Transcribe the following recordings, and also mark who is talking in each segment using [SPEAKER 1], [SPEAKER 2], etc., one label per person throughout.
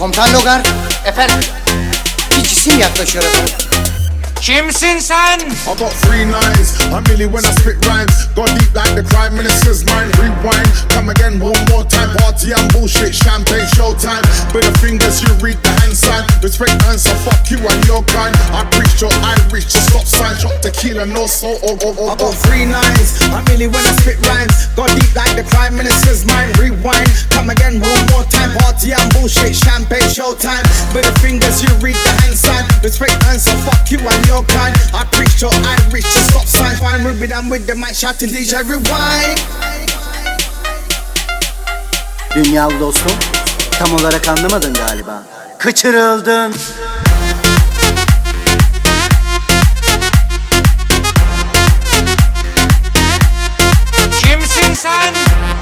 [SPEAKER 1] Komutan Logar, efendim. Bir cisim yaklaşıyor efendim.
[SPEAKER 2] Kimsin sen?
[SPEAKER 3] I got 3 nines, I'm really when I spit rhymes. Go deep like the Prime Minister's mind. Rewind, come again one more time. Party and bullshit, champagne showtime. With the fingers you read the hand sign. Respect answer, fuck you and your kind. I preach your Irish, just stop sign. Shot tequila, no salt, I got 3 nines, I'm really when I spit rhymes. Go deep like the Prime Minister's mind. Rewind, come again one more time. Party and bullshit, champagne showtime. With the fingers you read the hand sign. Respect answer, fuck you and your kind. I preach your Irish, just stop sign. Fine, rubbing them with the mic, shouting DJ rewind.
[SPEAKER 1] Dünyalı dostum, tam olarak anlamadın galiba. Kaçırıldın.
[SPEAKER 2] Kimsin sen?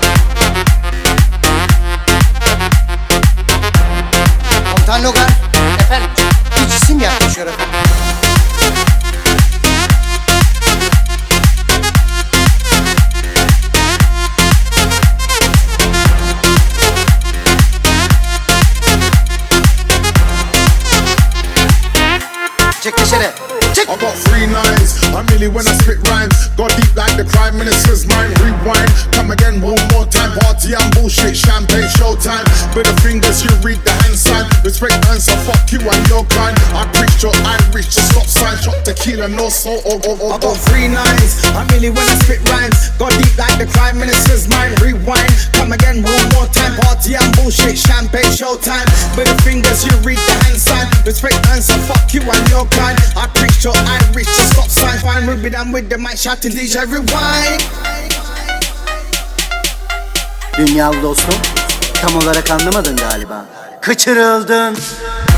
[SPEAKER 1] Komutan Logar, efendim. Bir cisim yaklaşıyor efendim. Çek dışarı. Çek.
[SPEAKER 3] I got 3 nines, I'm really when I spit rhymes. Go deep like the Prime Minister's mind. Rewind, come again one more time. Party and bullshit, champagne showtime. With the fingers you read the hand sign. Respect answer, fuck you and your kind. I preach your Irish, just stop sign. Shot tequila, no salt, I got 3 nines, I'm really when I spit rhymes. Go deep like the Prime Minister's mind. Rewind, come again one more time. Party and bullshit, champagne showtime. With the fingers you read the hand sign. Respect answer, fuck you and your kind. I preach your Irish, just stop sign. Fine, rubbing them with the mic, shouting DJ rewind.
[SPEAKER 1] Dünyalı dostum, tam olarak anlamadın galiba. Kaçırıldın.